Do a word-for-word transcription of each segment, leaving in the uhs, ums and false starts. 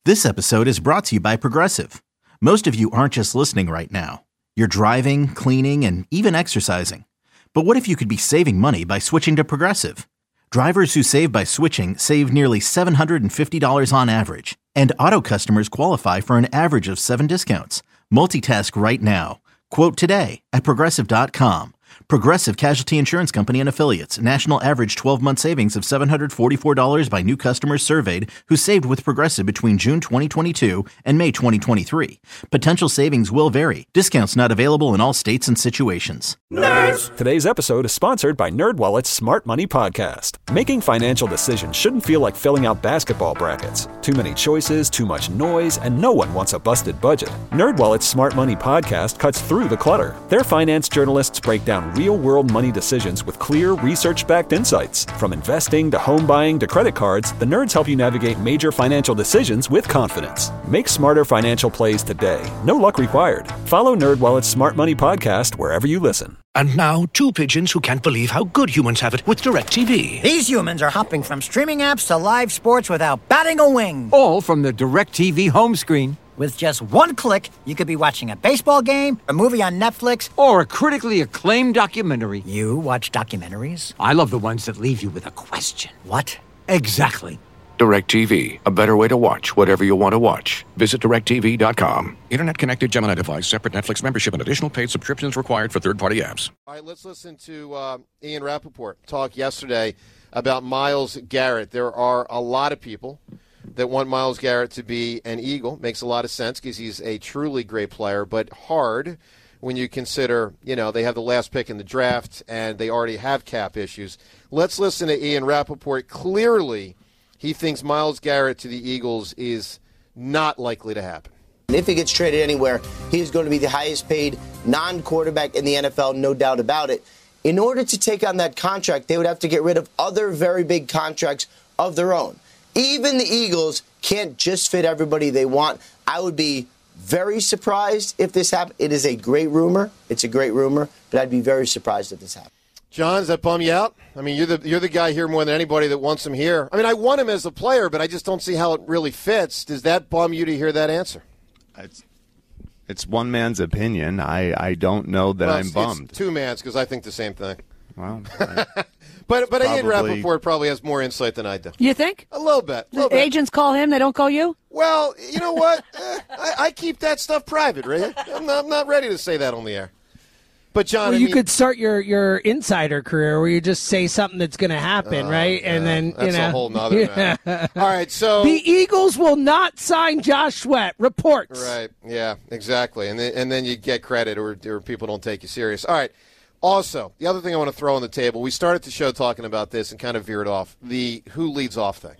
This episode is brought to you by Progressive. Most of you aren't just listening right now. You're driving, cleaning, and even exercising. But what if you could be saving money by switching to Progressive? Drivers who save by switching save nearly seven hundred fifty dollars on average. And auto customers qualify for an average of seven discounts. Multitask right now. Quote today at Progressive dot com. Progressive Casualty Insurance Company and Affiliates. National average twelve-month savings of seven hundred forty-four dollars by new customers surveyed who saved with Progressive between June twenty twenty-two and May twenty twenty-three. Potential savings will vary. Discounts not available in all states and situations. Nerds! Today's episode is sponsored by NerdWallet's Smart Money Podcast. Making financial decisions shouldn't feel like filling out basketball brackets. Too many choices, too much noise, and no one wants a busted budget. NerdWallet's Smart Money Podcast cuts through the clutter. Their finance journalists break down real-world money decisions with clear, research-backed insights. From investing to home buying to credit cards, the nerds help you navigate major financial decisions with confidence. Make smarter financial plays today. No luck required. Follow NerdWallet's Smart Money Podcast wherever you listen. And now, two pigeons who can't believe how good humans have it with DirecTV. These humans are hopping from streaming apps to live sports without batting a wing. All from the DirecTV home screen. With just one click, you could be watching a baseball game, a movie on Netflix, or a critically acclaimed documentary. You watch documentaries? I love the ones that leave you with a question. What? Exactly. DirecTV, a better way to watch whatever you want to watch. Visit direct T V dot com. Internet-connected Gemini device, separate Netflix membership, and additional paid subscriptions required for third-party apps. All right, let's listen to uh, Ian Rappaport talk yesterday about Myles Garrett. There are a lot of people that want Myles Garrett to be an Eagle. Makes a lot of sense because he's a truly great player, but hard when you consider, you know, they have the last pick in the draft and they already have cap issues. Let's listen to Ian Rappaport. Clearly, he thinks Myles Garrett to the Eagles is not likely to happen. If he gets traded anywhere, he is going to be the highest paid non-quarterback in the N F L, no doubt about it. In order to take on that contract, they would have to get rid of other very big contracts of their own. Even the Eagles can't just fit everybody they want. I would be very surprised if this happened. It is a great rumor. It's a great rumor, but I'd be very surprised if this happened. John, does that bum you out? I mean, you're the you're the guy here more than anybody that wants him here. I mean, I want him as a player, but I just don't see how it really fits. Does that bum you to hear that answer? It's, it's one man's opinion. I, I don't know that well, I'm it's, bummed. It's two man's because I think the same thing. Well, I, but but probably, Ian Rappaport probably has more insight than I do. You think? A little bit. A little the bit. Agents call him, they don't call you? Well, you know what? eh, I, I keep that stuff private, right? I'm not, I'm not ready to say that on the air. But, John, well, I you mean, could start your, your insider career where you just say something that's going to happen, uh, right? yeah, And then, that's you know. a whole nother yeah. matter. All right, so. The Eagles will not sign Josh Sweat. Reports. Right, yeah, exactly. And then, and then you get credit or, or people don't take you serious. All right. Also, the other thing I want to throw on the table, we started the show talking about this and kind of veered off, the who leads off thing.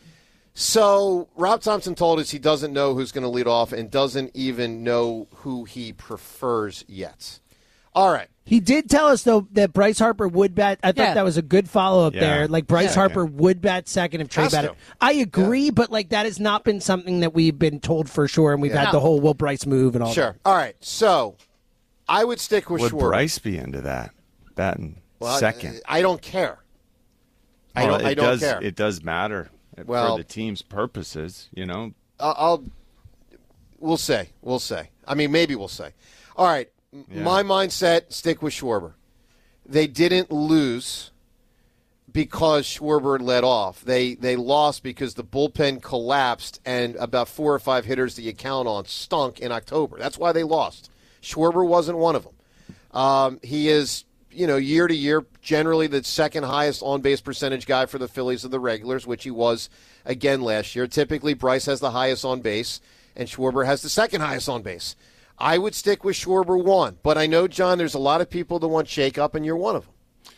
So Rob Thompson told us he doesn't know who's going to lead off and doesn't even know who he prefers yet. All right. He did tell us, though, that Bryce Harper would bat. I thought Yeah. that was a good follow-up Yeah. there. Like, Bryce Yeah. Harper would bat second if Trey Has batted. to. I agree, yeah. but, like, that has not been something that we've been told for sure, and we've Yeah. had the whole Will Bryce move and all Sure. that. All right. So I would stick with would Schwarber. Bryce be into that? Batting well, second. I, I don't care. I Well, don't, it I don't does, care. It does matter Well, for the team's purposes, you know. I'll, I'll we'll say. We'll say. I mean, maybe we'll say. All right. Yeah. My mindset, stick with Schwarber. They didn't lose because Schwarber led off. They they lost because the bullpen collapsed and about four or five hitters that you count on stunk in October. That's why they lost. Schwarber wasn't one of them. Um, he is, you know, year to year, generally the second highest on-base percentage guy for the Phillies of the regulars, which he was again last year. Typically, Bryce has the highest on base, and Schwarber has the second highest on base. I would stick with Schwarber one, but I know, John, there's a lot of people that want shake-up, and you're one of them.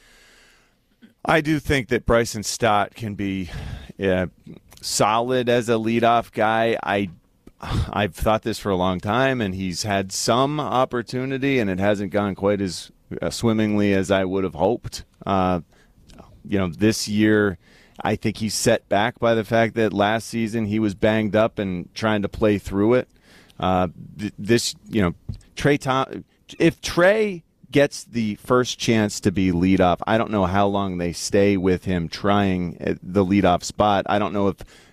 I do think that Bryson Stott can be uh, solid as a leadoff guy. I, I've thought this for a long time, and he's had some opportunity, and it hasn't gone quite as uh, swimmingly as I would have hoped. Uh, you know, this year, I think he's set back by the fact that last season he was banged up and trying to play through it. Uh, th- this, you know, Trey Tom, if Trey gets the first chance to be leadoff, I don't know how long they stay with him trying at the leadoff spot. I don't know if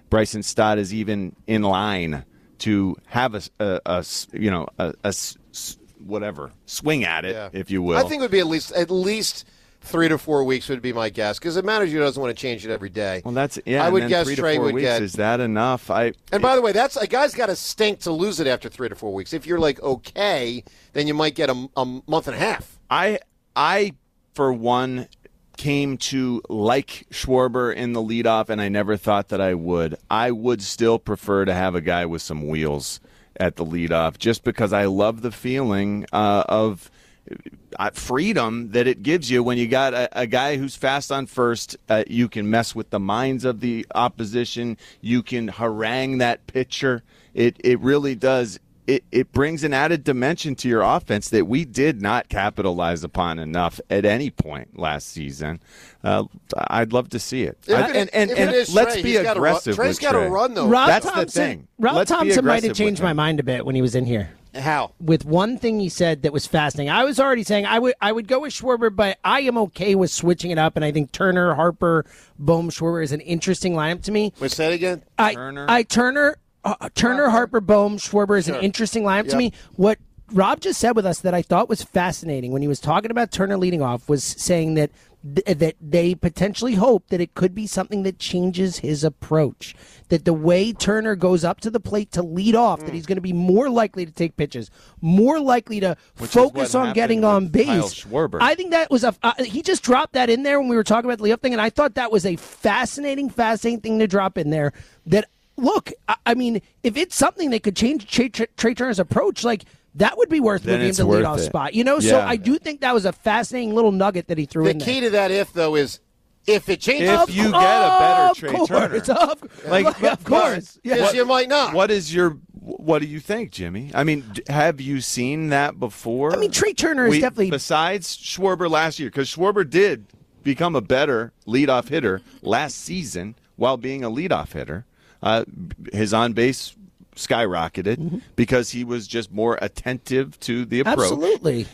Bryson Stott is even in line to have a, a, a you know a, a whatever swing at it, yeah. if you will. I think it would be at least at least three to four weeks would be my guess, because the manager doesn't want to change it every day. Well, that's yeah. I would and then guess three Trey to four would weeks, get. Is that enough? I. And by the way, that's a guy's got to stink to lose it after three to four weeks. If you're like okay, then you might get a, a month and a half. I I for one came to like Schwarber in the leadoff, and I never thought that I would. I would still prefer to have a guy with some wheels at the leadoff, just because I love the feeling uh, of uh, freedom that it gives you when you got a, a guy who's fast on first. Uh, you can mess with the minds of the opposition. You can harangue that pitcher. It it really does. It, it brings an added dimension to your offense that we did not capitalize upon enough at any point last season. Uh, I'd love to see it. I, it and and, if and it is let's Trey, be he's gotta aggressive run. with Trey's got to Trey. run, though. Rob That's Thompson, the thing. Rob Let's be Thompson might aggressive have changed with my him. mind a bit when he was in here. How? With one thing he said that was fascinating. I was already saying I would I would go with Schwarber, but I am okay with switching it up, and I think Turner, Harper, Bohm, Schwarber is an interesting lineup to me. Wait, say it again? I, Turner. I Turner, uh, Turner, Harper, Bohm, Schwarber is Sure. an interesting lineup Yep. to me. What Rob just said with us that I thought was fascinating when he was talking about Turner leading off was saying that th- that they potentially hope that it could be something that changes his approach. That the way Turner goes up to the plate to lead off, Mm. that he's going to be more likely to take pitches, more likely to Which is focus what on happened getting with on base. Kyle Schwarber. I think that was a uh, he just dropped that in there when we were talking about the leadoff thing, and I thought that was a fascinating, fascinating thing to drop in there. That look, I, I mean, if it's something that could change Trey, Trey Turner's approach, like. That would be worth Then moving him it's to worth leadoff it. spot. You know, so Yeah. I do think that was a fascinating little nugget that he threw The in key there. to that if, though, is if it changes. If you get a better Of Trey course, Turner. Of, Like, like, of course. Yeah. Because you might not. What is your? What do you think, Jimmy? I mean, d- have you seen that before? I mean, Trey Turner is We- definitely besides Schwarber last year, because Schwarber did become a better leadoff hitter last season while being a leadoff hitter. Uh, his on base skyrocketed Mm-hmm. because he was just more attentive to the approach. absolutely.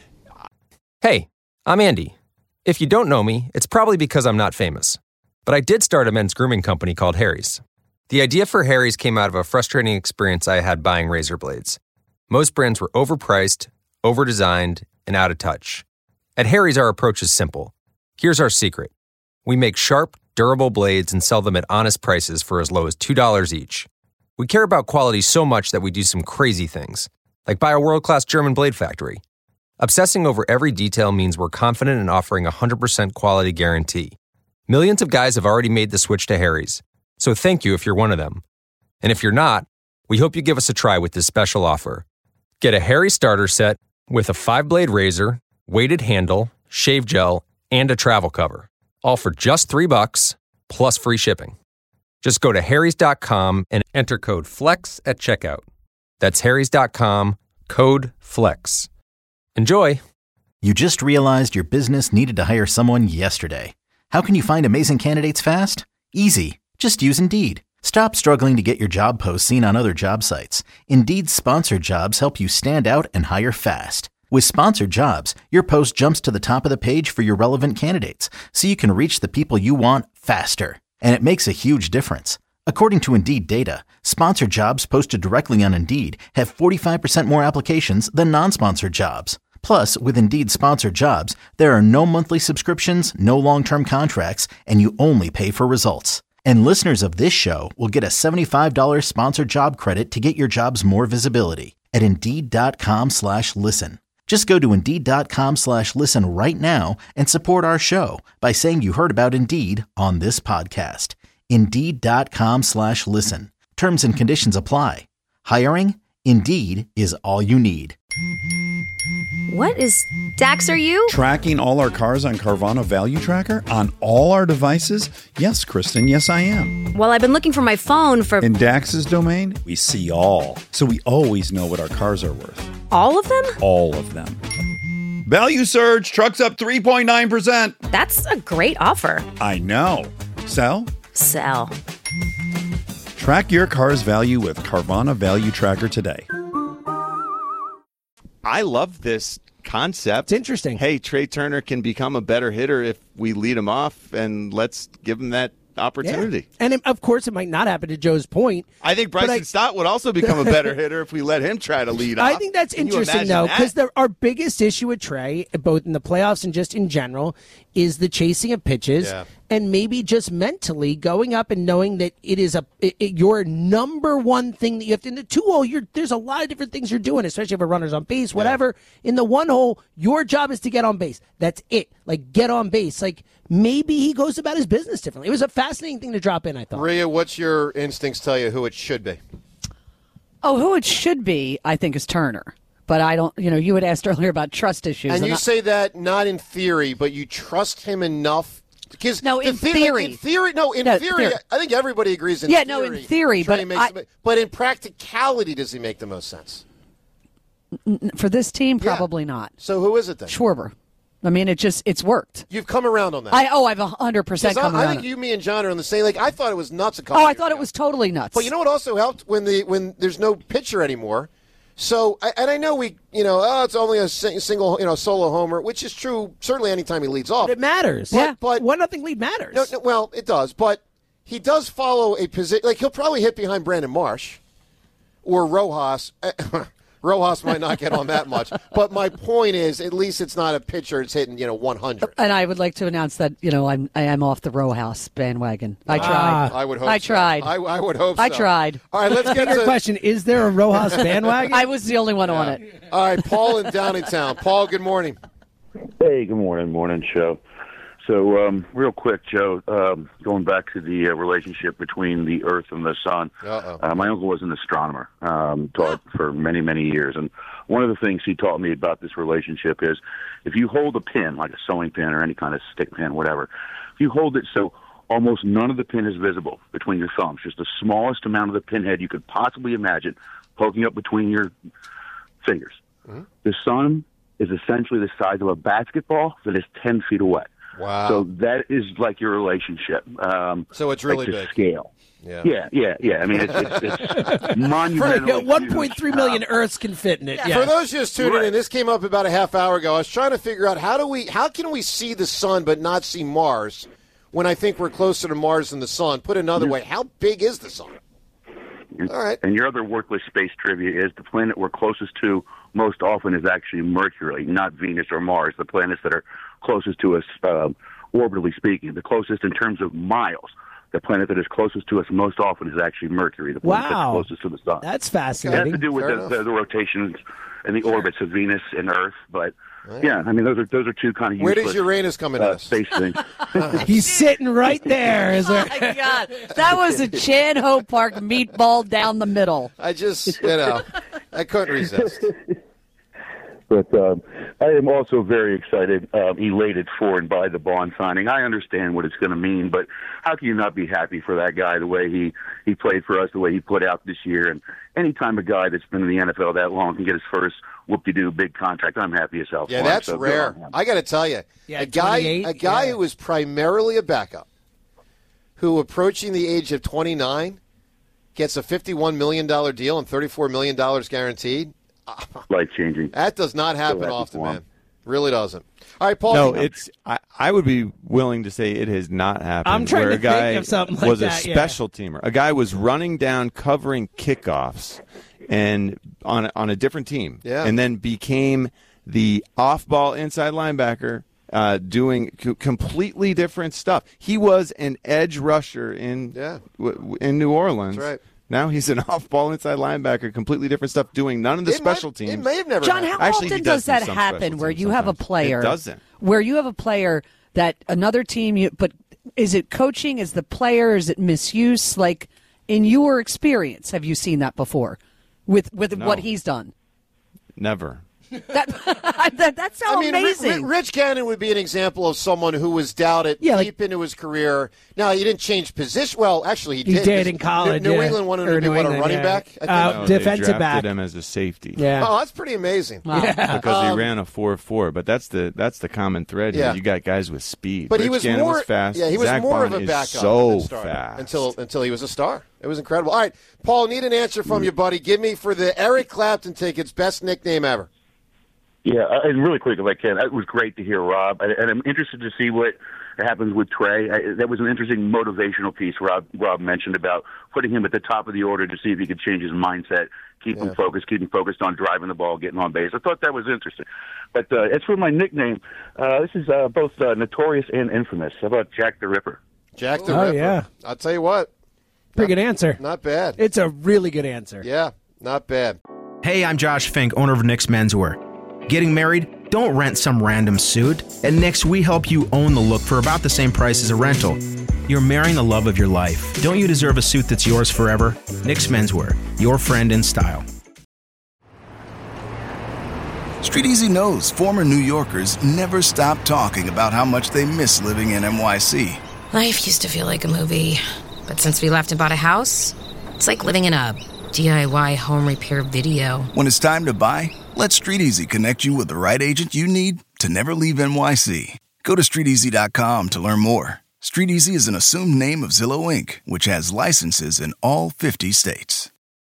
Hey, I'm Andy. If you don't know me, it's probably because I'm not famous. But I did start a men's grooming company called Harry's. The idea for Harry's came out of a frustrating experience I had buying razor blades. Most brands were overpriced, overdesigned, and out of touch. At Harry's, our approach is simple. Here's our secret. We make sharp, durable blades and sell them at honest prices for as low as two dollars each. We care about quality so much that we do some crazy things, like buy a world-class German blade factory. Obsessing over every detail means we're confident in offering a one hundred percent quality guarantee. Millions of guys have already made the switch to Harry's, so thank you if you're one of them. And if you're not, we hope you give us a try with this special offer. Get a Harry's starter set with a five-blade razor, weighted handle, shave gel, and a travel cover, all for just three bucks plus free shipping. Just go to harrys dot com and enter code FLEX at checkout. That's harrys dot com, code FLEX. Enjoy! You just realized your business needed to hire someone yesterday. How can you find amazing candidates fast? Easy. Just use Indeed. Stop struggling to get your job posts seen on other job sites. Indeed's sponsored jobs help you stand out and hire fast. With sponsored jobs, your post jumps to the top of the page for your relevant candidates, so you can reach the people you want faster. And it makes a huge difference. According to Indeed data, sponsored jobs posted directly on Indeed have forty-five percent more applications than non-sponsored jobs. Plus, with Indeed sponsored jobs, there are no monthly subscriptions, no long-term contracts, and you only pay for results. And listeners of this show will get a seventy-five dollars sponsored job credit to get your jobs more visibility at Indeed.com slash listen. Just go to Indeed.com slash listen right now and support our show by saying you heard about Indeed on this podcast. Indeed.com slash listen. Terms and conditions apply. Hiring? Indeed is all you need. What is Dax, are you? Tracking all our cars on Carvana Value Tracker on all our devices? Yes, Kristen, yes, I am. Well, I've been looking for my phone for... In Dax's domain, we see all. So we always know what our cars are worth. All of them? All of them. Value surge, trucks up three point nine percent. That's a great offer. I know. Sell? Sell. Track your car's value with Carvana Value Tracker today. I love this concept. It's interesting. Hey, Trey Turner can become a better hitter if we lead him off, and let's give him that opportunity. Yeah. And it, of course, it might not happen to Joe's point. I think Bryson I, Stott would also become a better hitter if we let him try to lead off. I think that's Can you interesting, imagine though, that? because our biggest issue with Trey, both in the playoffs and just in general, is the chasing of pitches Yeah. and maybe just mentally going up and knowing that it is a it, it- your number one thing that you have to. In the two hole, you're, there's a lot of different things you're doing, especially if a runner's on base, whatever. In the one hole, your job is to get on base. That's it. Like, get on base. Like, maybe he goes about his business differently. It was a fascinating thing to drop in, I thought. Rhea, what's your instincts tell you who it should be? Oh, who it should be, I think, is Turner. But I don't, you know, you had asked earlier about trust issues. And I'm you not- say that not in theory, but you trust him enough. Because No, the in thing- theory. In theory, no, in No, theory, theory. I think everybody agrees in Yeah, theory. no, in theory, Trey but makes I- the- but in practicality, does he make the most sense? N- For this team, Yeah. probably not. So who is it then? Schwarber. I mean, it just, it's worked. You've come around on that. I Oh, I've one hundred percent 'Cause come I, I around. think you, me, and John are on the same. Like, I thought it was nuts a couple Oh, I years thought ago. it was totally nuts. But you know what also helped when the when there's no pitcher anymore. So I- and I know we you know oh it's only a sing- single you know solo homer, which is true certainly anytime he leads off. But it matters. But, yeah. but one nothing lead matters. no, no, well it does, but he does follow a position. Like he'll probably hit behind Brandon Marsh or Rojas. Rojas might not get on that much, but my point is, at least it's not a pitcher that's hitting you know one hundred. And I would like to announce that, you know, I'm, I am off the row house bandwagon. I tried. Ah. I would hope. I so. tried. I, I would hope. I so. tried. All right, let's get Your to question, is there a Rojas bandwagon? I was the only one on it. All right, Paul in Downingtown. Paul, good morning. Hey, good morning, morning show. So, um, real quick, Joe, um, going back to the uh, relationship between the Earth and the Sun. Uh-oh. Uh, my uncle was an astronomer, um, taught for many, many years, and one of the things he taught me about this relationship is if you hold a pin, like a sewing pin or any kind of stick pin, whatever, if you hold it so almost none of the pin is visible between your thumbs, just the smallest amount of the pinhead you could possibly imagine poking up between your fingers. Mm-hmm. The sun is essentially the size of a basketball that is ten feet away. Wow. So that is like your relationship. Um, So it's really like to big. scale. Yeah. yeah, yeah, yeah. I mean, it's, it's, it's monumental. one point three million Earths can fit in it. Yeah. For those just tuning Right. in, this came up about a half hour ago. I was trying to figure out how do we, how can we see the sun but not see Mars when I think we're closer to Mars than the sun? Put another way, how big is the sun? All right. And your other worthless space trivia is the planet we're closest to most often is actually Mercury, not Venus or Mars, the planets that are closest to us, um, orbitally speaking. The closest in terms of miles. The planet that is closest to us most often is actually Mercury, the planet Wow. that's closest to the sun. That's It has fascinating. to do with Fair the, enough. the, the rotations and the orbits of Venus and Earth, but yeah, I mean those are those are two kind of Where useless does Uranus come in uh, on this? space things. He's sitting right there. Is there? Oh, my God. That was a Chan Ho Park meatball down the middle. I just, you know, I couldn't resist. But um, I am also very excited, um, elated for and by the Bond signing. I understand what it's going to mean, but how can you not be happy for that guy, the way he, he played for us, the way he put out this year? And anytime a guy that's been in the N F L that long can get his first whoop-de-doo big contract, I'm happy as hell for Yeah, him. that's So good rare. on him. I got to tell you, Yeah, a guy, twenty-eight, a guy yeah. who was primarily a backup, who approaching the age of twenty-nine, gets a fifty-one million dollars deal and thirty-four million dollars guaranteed. Life-changing. That does not happen happy often, for him. man. Really doesn't. All right, Paul. No, it's. I, I would be willing to say it has not happened. I'm trying where to a guy think of something like was that, a yeah. special teamer. A guy was running down, covering kickoffs, and on a, on a different team, Yeah. and then became the off-ball inside linebacker, uh, doing c- completely different stuff. He was an edge rusher in Yeah. w- w- in New Orleans. That's right. Now he's an off-ball inside linebacker, completely different stuff, doing none of the It might- special teams. It may have never John, happened. how Actually, he often does does, do that some happen special where teams you have a sometimes. player It doesn't. where you have a player that another team you but is it coaching, is the player, is it misuse? Like in your experience, have you seen that before with with No. what he's done? Never. That, that that's so I mean, Ri- amazing. Ri- Rich Gannon would be an example of someone who was doubted Yeah, like- deep into his career. Now, he didn't change position. Well, actually, he, He did. did in college. New, New yeah. England wanted Or him to be New what, a England, running yeah. back? I think. Uh, No, defensive they drafted back. him as a safety. Yeah. Oh, that's pretty amazing. Yeah. Because Um, he ran a four four, but that's the that's the common thread Yeah. here. You got guys with speed. But Rich he was Gannon more was fast. Yeah, he was Zach more Bond of a is backup so than starter fast until until he was a star. It was incredible. All right, Paul, need an answer from you, buddy. Give me for the Eric Clapton tickets, best nickname ever. Yeah, uh, and really quick if I can, it was great to hear Rob, and and I'm interested to see what It happens with Trey. I, that was an interesting motivational piece Rob, Rob mentioned about putting him at the top of the order to see if he could change his mindset, keep yeah. him focused, keep him focused on driving the ball, getting on base. I thought that was interesting. But uh, as for my nickname, uh, this is uh, both uh, notorious and infamous. How about Jack the Ripper? Jack the oh, Ripper. yeah. I'll tell you what. Pretty not, good answer. Not bad. It's a really good answer. Yeah, not bad. Hey, I'm Josh Fink, owner of Nick's Menswear. Getting married? Don't rent some random suit. At Nick's, we help you own the look for about the same price as a rental. You're marrying the love of your life. Don't you deserve a suit that's yours forever? Nick's Menswear, your friend in style. Street Easy knows former New Yorkers never stop talking about how much they miss living in N Y C. Life used to feel like a movie, but since we left and bought a house, it's like living in a D I Y home repair video. When it's time to buy, let Street Easy connect you with the right agent you need to never leave N Y C. Go to street easy dot com to learn more. Street Easy is an assumed name of Zillow Incorporated, which has licenses in all fifty states.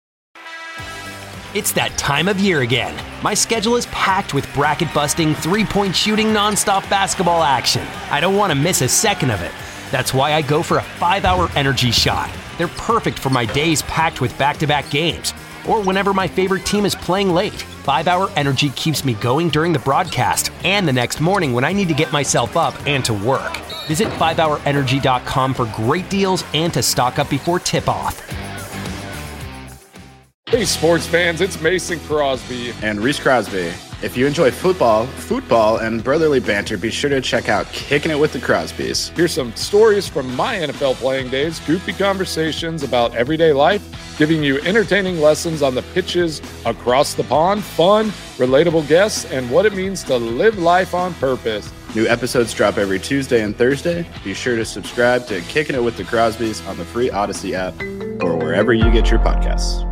It's that time of year again. My schedule is packed with bracket-busting, three-point shooting, nonstop basketball action. I don't want to miss a second of it. That's why I go for a five-hour energy shot. They're perfect for my days packed with back-to-back games, or whenever my favorite team is playing late. five-hour energy keeps me going during the broadcast and the next morning when I need to get myself up and to work. Visit five hour energy dot com for great deals and to stock up before tip-off. Hey, sports fans, it's Mason Crosby. And Reese Crosby. If you enjoy football, football, and brotherly banter, be sure to check out Kicking It with the Crosbys. Here's some stories from my N F L playing days, goofy conversations about everyday life, giving you entertaining lessons on the pitches across the pond, fun, relatable guests, and what it means to live life on purpose. New episodes drop every Tuesday and Thursday. Be sure to subscribe to Kicking It with the Crosbys on the free Odyssey app or wherever you get your podcasts.